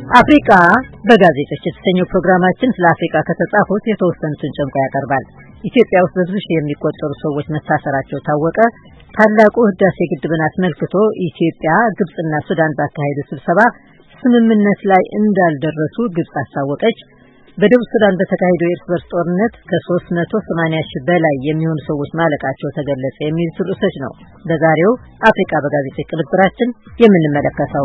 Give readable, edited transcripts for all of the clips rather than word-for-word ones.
አፍሪካ በጋዜጦች የተሰኘው ፕሮግራማችን ስለ አፍሪካ ከተጻፉት የተወሰኑትን ጨምቆ ያቀርባል። ኢትዮጵያ ውስጥ በብዙ ሺህ የሚቆጠሩ ሰዎች መታሰራቸው ታወቀ። ታላቁ ህዳሴ ግድብን አስመልክቶ ኢትዮጵያ፣ ግብጽና ሱዳን ባካሄዱት ስብሰባ ስምምነት ላይ እንዳልደረሱ ግብጽ አስታወቀች። በደቡብ ሱዳን በተካሄደው የእርስ በርስ ጦርነት ከ380 ሺህ በላይ የሚሆኑ ሰዎች ማለቃቸው ተገለጸ። የሚሉት ርዕሶች ነው በዛሬው አፍሪካ በጋዜጦች ቅንብራችን የምንመለከተው።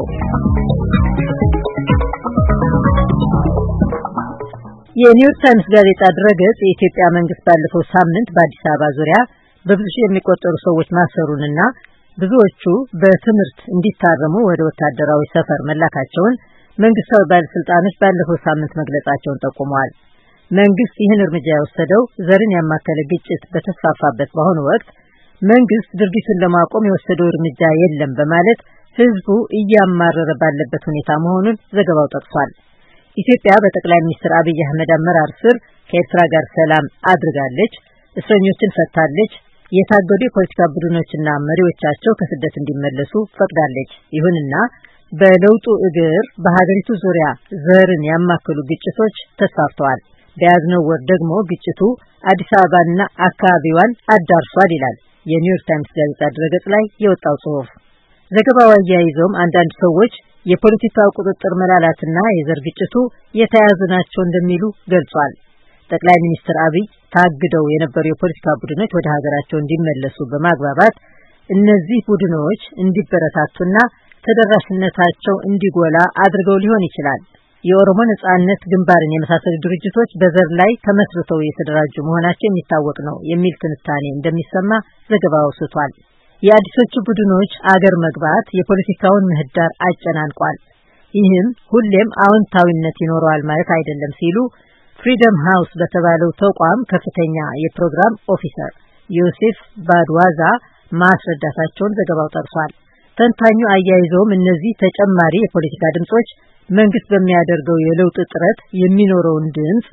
የኒውዮርክ ታይምስ ጋዜጣ ድረገጽ የኢትዮጵያ መንግስት ባለፈው ሳምንት በአዲስ አበባ ዙሪያ በብዙ ሺህ የሚቆጠሩ ሰዎች ማሰሩንና ብዙዎቹ በትምህርት እንዲታረሙ ወደ ወታደራዊ ሰፈር መላካቸውን መንግስታዊ ባለስልጣኖች ባለፈው ሳምንት መግለጻቸውን ጠቁመዋል። መንግስት ይህን እርምጃ የወሰደው ዘርን ያማከለ ግጭት በተስፋፋበት በአሁኑ ወቅት መንግስት ድርጊቱን ለማቆም የወሰደው እርምጃ የለም በማለት ህዝቡ እያማረረ ባለበት ሁኔታ መሆኑን ዘገባው ጠቅሷል። ኢትዮጵያ በጠቅላይ ሚኒስትር አብይ አህመድ አመራር ስር ከኤርትራ ጋር ሰላም አድርጋለች፣ እስረኞችን ፈታለች፣ የታገዱ የፖለቲካ ቡድኖችና መሪዎቻቸው ከስደት እንዲመለሱ ፈቅዳለች። ይሁንና በለውጡ እግር በሀገሪቱ ዙሪያ ዘርን ያማከሉ ግጭቶች ተስፋፍተዋል። በያዝነው ወር ደግሞ ግጭቱ አዲስ አበባና አካባቢዋን አዳርሷል ይላል የኒውዮርክ ታይምስ ጋዜጣ ድረገጽ ላይ የወጣው ጽሑፍ። ዘገባው አያይዞም አንዳንድ ሰዎች የፖለቲካ ቁጥጥር መላላትና የዘር ግጭቱ የተያያዙ ናቸው እንደሚሉ ገልጿል። ጠቅላይ ሚኒስትር አብይ ታግደው የነበሩ የፖለቲካ ቡድኖች ወደ ሀገራቸው እንዲመለሱ በማግባባት እነዚህ ቡድኖች እንዲበረታቱና ተደራሽነታቸው እንዲጎላ አድርገው ሊሆን ይችላል። የኦሮሞ ነጻነት ግንባርን የመሳሰሉ ድርጅቶች በዘር ላይ ተመስርተው የተደራጁ መሆናቸው የሚታወቅ ነው የሚል ትንታኔ እንደሚሰማ ዘገባው አውስቷል። የአዲሶቹ ቡድኖች አገር መግባት የፖለቲካውን ምህዳር አጨናንቋል። ይህም ሁሌም አዎንታዊነት ይኖረዋል ማለት አይደለም ሲሉ ፍሪደም ሃውስ በተባለው ተቋም ከፍተኛ የፕሮግራም ኦፊሰር ዮሴፍ ባድዋዛ ማስረዳታቸውን ዘገባው ጠቅሷል። ተንታኙ አያይዘውም እነዚህ ተጨማሪ የፖለቲካ ድምጾች መንግስት በሚያደርገው የለውጥ ጥረት የሚኖረውን ድምጽ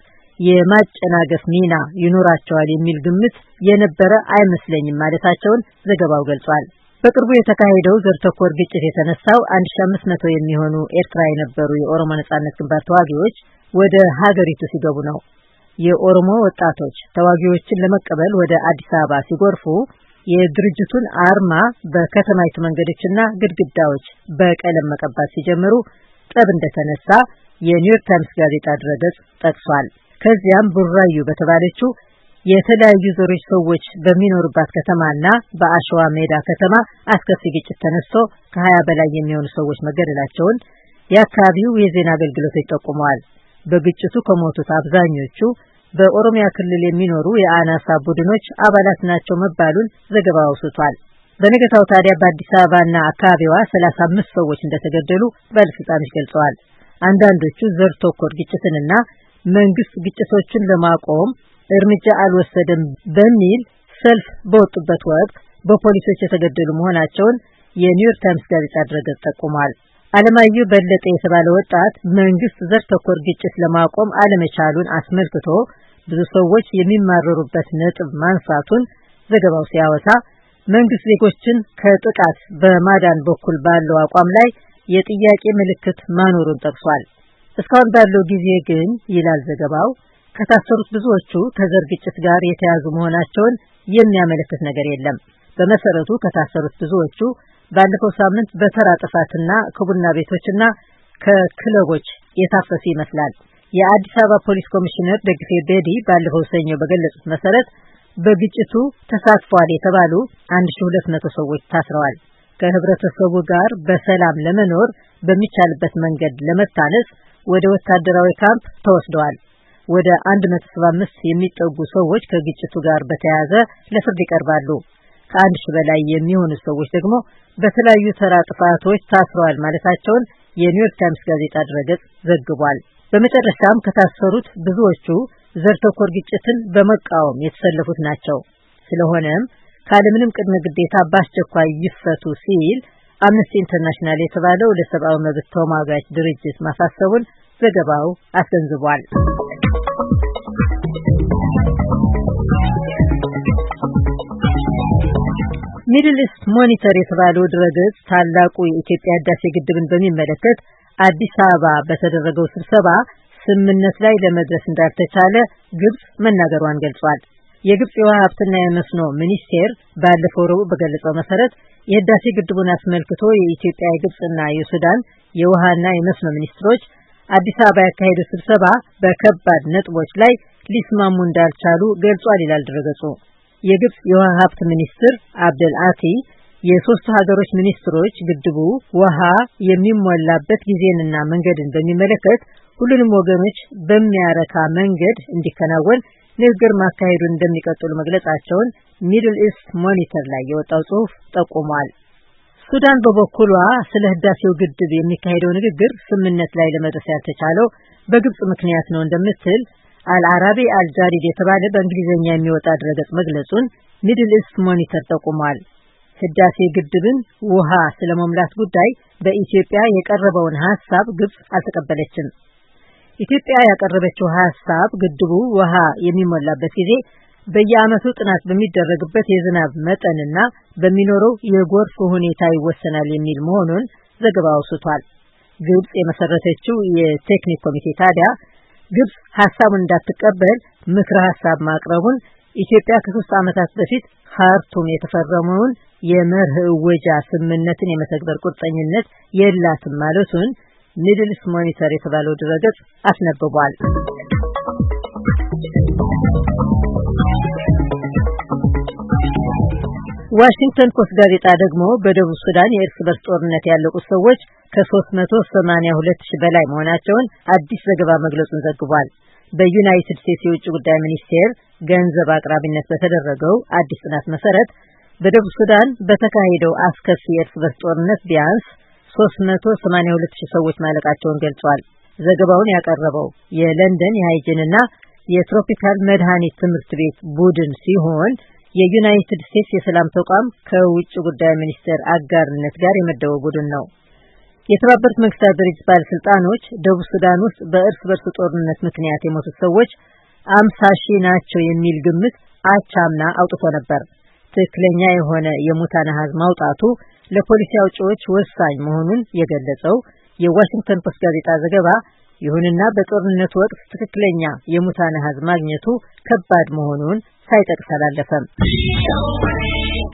የማጨናገፍ ሚና ይኖራቸዋል የሚል ግምት የነበረ አይመስለኝም ማለታቸውን ዘገባው ገልጿል። በቅርቡ የተካሄደው ዘር ተኮር ግጭት የተነሳው 1500 የሚሆኑ ኤርትራ የነበሩ የኦሮሞ ነጻነት ግንባር ተዋጊዎች ወደ ሀገሪቱ ሲገቡ ነው። የኦሮሞ ወጣቶች ተዋጊዎችን ለመቀበል ወደ አዲስ አበባ ሲጎርፉ የድርጅቱን አርማ በከተማይቱ መንገዶችና ግድግዳዎች በቀለም መቀባት ሲጀምሩ ጠብ እንደተነሳ የኒውዮርክ ታይምስ ጋዜጣ ድረገጽ ጠቅሷል። ከዚያም ቡራዩ በተባለችው የተለያዩ ዘሮች ሰዎች በሚኖሩባት ከተማና በአሸዋ ሜዳ ከተማ አስከፊ ግጭት ተነስቶ ከ20 በላይ የሚሆኑ ሰዎች መገደላቸውን የአካባቢው የዜና አገልግሎቶች ጠቁመዋል። በግጭቱ ከሞቱት አብዛኞቹ በኦሮሚያ ክልል የሚኖሩ የአናሳ ቡድኖች አባላት ናቸው መባሉን ዘገባው አውስቷል። በነገታው ታዲያ በአዲስ አበባና አካባቢዋ 35 ሰዎች እንደተገደሉ ባለስልጣኖች ገልጸዋል። አንዳንዶቹ ዘር ተኮር ግጭትንና መንግስት ግጭቶችን ለማቆም እርምጃ አልወሰደም በሚል ሰልፍ በወጡበት ወቅት በፖሊሶች የተገደሉ መሆናቸውን የኒውዮርክ ታይምስ ጋዜጣ ድረገጽ ጠቁሟል። አለማየሁ በለጠ የተባለ ወጣት መንግስት ዘር ተኮር ግጭት ለማቆም አለመቻሉን አስመልክቶ ብዙ ሰዎች የሚማረሩበት ነጥብ ማንሳቱን ዘገባው ሲያወሳ መንግስት ዜጎችን ከጥቃት በማዳን በኩል ባለው አቋም ላይ የጥያቄ ምልክት ማኖሩን ጠቅሷል። እስካሁን ባለው ጊዜ ግን ይላል ዘገባው ከታሰሩት ብዙዎቹ ከዘር ግጭት ጋር የተያዙ መሆናቸውን የሚያመለክት ነገር የለም። በመሰረቱ ከታሰሩት ብዙዎቹ ባለፈው ሳምንት በተራ ጥፋትና ከቡና ቤቶችና ከክለቦች የታፈሱ ይመስላል። የአዲስ አበባ ፖሊስ ኮሚሽነር ደግፌ ቤዲ ባለፈው ሰኞ በገለጹት መሰረት በግጭቱ ተሳትፏል የተባሉ 1200 ሰዎች ታስረዋል። ከህብረተሰቡ ጋር በሰላም ለመኖር በሚቻልበት መንገድ ለመታነስ ወደ ወታደራዊ ካምፕ ተወስደዋል። ወደ 175 የሚጠጉ ሰዎች ከግጭቱ ጋር በተያያዘ ለፍርድ ይቀርባሉ። ከ1000 በላይ የሚሆኑ ሰዎች ደግሞ በተለያዩ ተራ ጥፋቶች ታስረዋል ማለታቸውን የኒውዮርክ ታይምስ ጋዜጣ ድረገጽ ዘግቧል። በመጨረሻም ከታሰሩት ብዙዎቹ ዘር ተኮር ግጭትን በመቃወም የተሰለፉት ናቸው። ስለሆነም ካለምንም ቅድመ ግዴታ በአስቸኳይ ይፈቱ ሲል አምነስቲ ኢንተርናሽናል የተባለው ለሰብአዊ መብት ተሟጋች ድርጅት ማሳሰቡን ዘገባው አስገንዝቧል። ሚድል ኢስት ሞኒተር የተባለው ድረገጽ ታላቁ የኢትዮጵያ ህዳሴ ግድብን በሚመለከት አዲስ አበባ በተደረገው ስብሰባ ስምምነት ላይ ለመድረስ እንዳልተቻለ ግብጽ መናገሯን ገልጿል። የግብጽ የውሃ ሀብትና የመስኖ ሚኒስቴር ባለፈው ረቡዕ በገለጸው መሰረት የህዳሴ ግድቡን አስመልክቶ የኢትዮጵያ፣ የግብጽና የሱዳን የውሃና የመስኖ ሚኒስትሮች አዲስ አበባ ያካሄዱት ስብሰባ በከባድ ነጥቦች ላይ ሊስማሙ እንዳልቻሉ ገልጿል ይላል ድረገጹ። የግብጽ የውሃ ሀብት ሚኒስትር አብደል አቲ የሶስቱ ሀገሮች ሚኒስትሮች ግድቡ ውሃ የሚሞላበት ጊዜንና መንገድን በሚመለከት ሁሉንም ወገኖች በሚያረካ መንገድ እንዲከናወን ንግግር ማካሄዱን እንደሚቀጥሉ መግለጻቸውን ሚድል ኢስት ሞኒተር ላይ የወጣው ጽሑፍ ጠቁሟል። ሱዳን በበኩሏ ስለ ህዳሴው ግድብ የሚካሄደው ንግግር ስምምነት ላይ ለመድረስ ያልተቻለው በግብጽ ምክንያት ነው እንደምትል አልአራቢ አልጃዲድ የተባለ በእንግሊዝኛ የሚወጣ ድረገጽ መግለጹን ሚድል ኢስት ሞኒተር ጠቁሟል። ህዳሴ ግድብን ውሃ ስለመሙላት ጉዳይ በኢትዮጵያ የቀረበውን ሐሳብ ግብጽ አልተቀበለችም። ኢትዮጵያ ያቀረበችው ሐሳብ ግድቡ ውሃ የሚሞላበት ጊዜ በየዓመቱ ጥናት በሚደረግበት የዝናብ መጠንና በሚኖረው የጎርፍ ሁኔታ ይወሰናል የሚል መሆኑን ዘገባው አውስቷል። ግብጽ የመሰረተችው የቴክኒክ ኮሚቴ ታዲያ ግብጽ ሐሳቡን እንዳትቀበል ምክረ ሐሳብ ማቅረቡን ኢትዮጵያ ከ3 ዓመታት በፊት ካርቱም የተፈረመውን የመርህ እወጃ ስምምነትን የመተግበር ቁርጠኝነት የላትም ማለቱን ሚድል ኢስት ሞኒተር የተባለው ድረገጽ አስነብቧል። ዋሽንግተን ፖስት ጋዜጣ ደግሞ በደቡብ ሱዳን የእርስ በርስ ጦርነት ያለቁት ሰዎች ከ382,000 በላይ መሆናቸውን አዲስ ዘገባ መግለጹን ዘግቧል። በዩናይትድ ስቴትስ የውጭ ጉዳይ ሚኒስቴር ገንዘብ አቅራቢነት በተደረገው አዲስ ጥናት መሰረት በደቡብ ሱዳን በተካሄደው አስከፊ የእርስ በርስ ጦርነት ቢያንስ 382,000 ሰዎች ማለቃቸውን ገልጿል። ዘገባውን ያቀረበው የለንደን የሃይጂንና የትሮፒካል መድኃኒት ትምህርት ቤት ቡድን ሲሆን የዩናይትድ ስቴትስ የሰላም ተቋም ከውጭ ጉዳይ ሚኒስቴር አጋርነት ጋር የመደበው ቡድን ነው። የተባበሩት መንግስታት ድርጅት ባለስልጣኖች ደቡብ ሱዳን ውስጥ በእርስ በርስ ጦርነት ምክንያት የሞቱት ሰዎች 50,000 ናቸው የሚል ግምት አቻምና አውጥቶ ነበር። ትክክለኛ የሆነ የሙታን አሃዝ ማውጣቱ ለፖሊሲ አውጪዎች ወሳኝ መሆኑን የገለጸው የዋሽንግተን ፖስት ጋዜጣ ዘገባ፣ ይሁንና በጦርነቱ ወቅት ትክክለኛ የሙታን አሃዝ ማግኘቱ ከባድ መሆኑን ሳይጠቅስ አላለፈም።